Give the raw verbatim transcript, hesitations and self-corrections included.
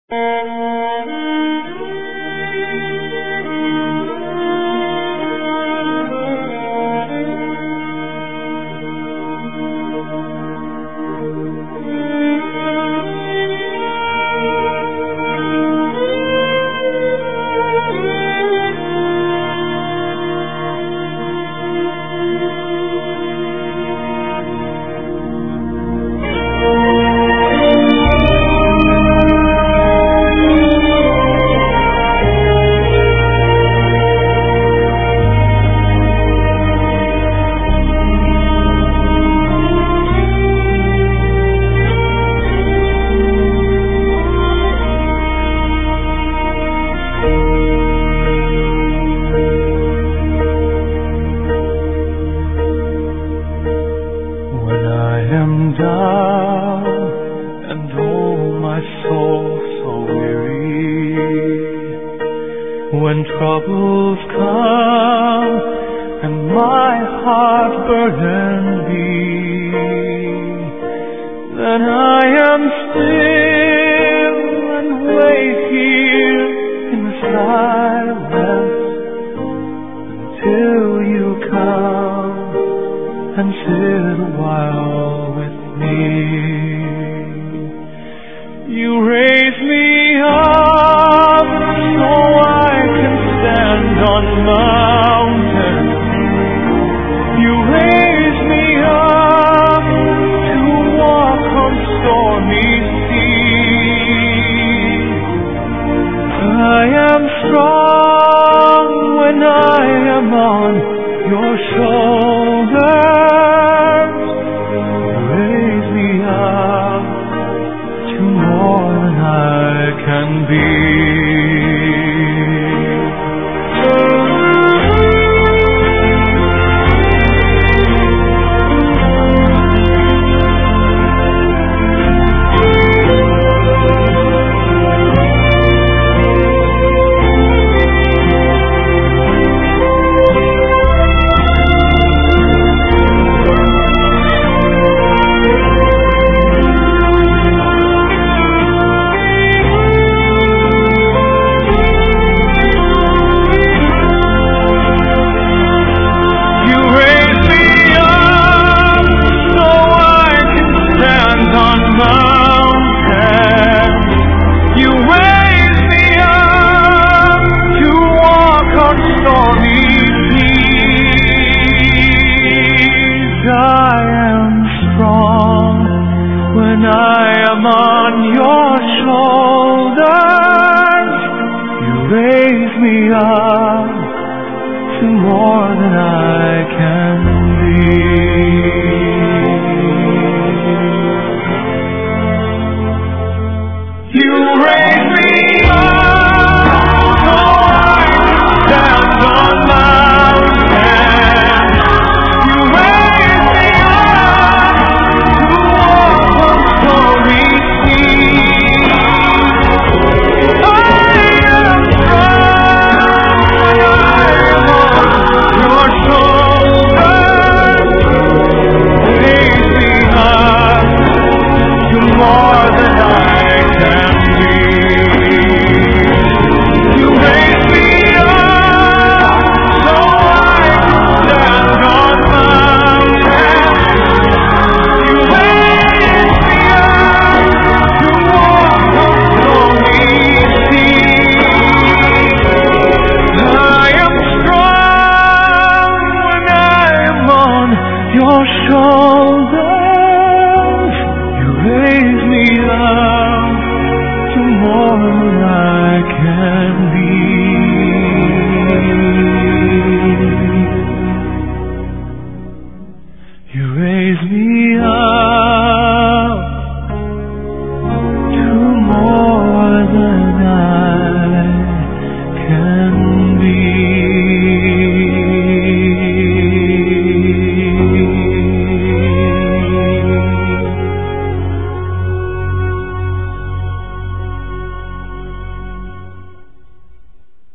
When troubles come and my heart burdens be, then I am still and wait here in silence until you come and sit a while with me. You raise me up so I can stand on mountains. You raise me up to walk on stormy seas. I am strong when I am on your shoulders. Raise me up to more than I can be. When I am on your shoulders, you raise me up to more than I can be. You raise me up so I can stand on mountains. You raise me your shoulders, you raise me up to more than I can be. You raise me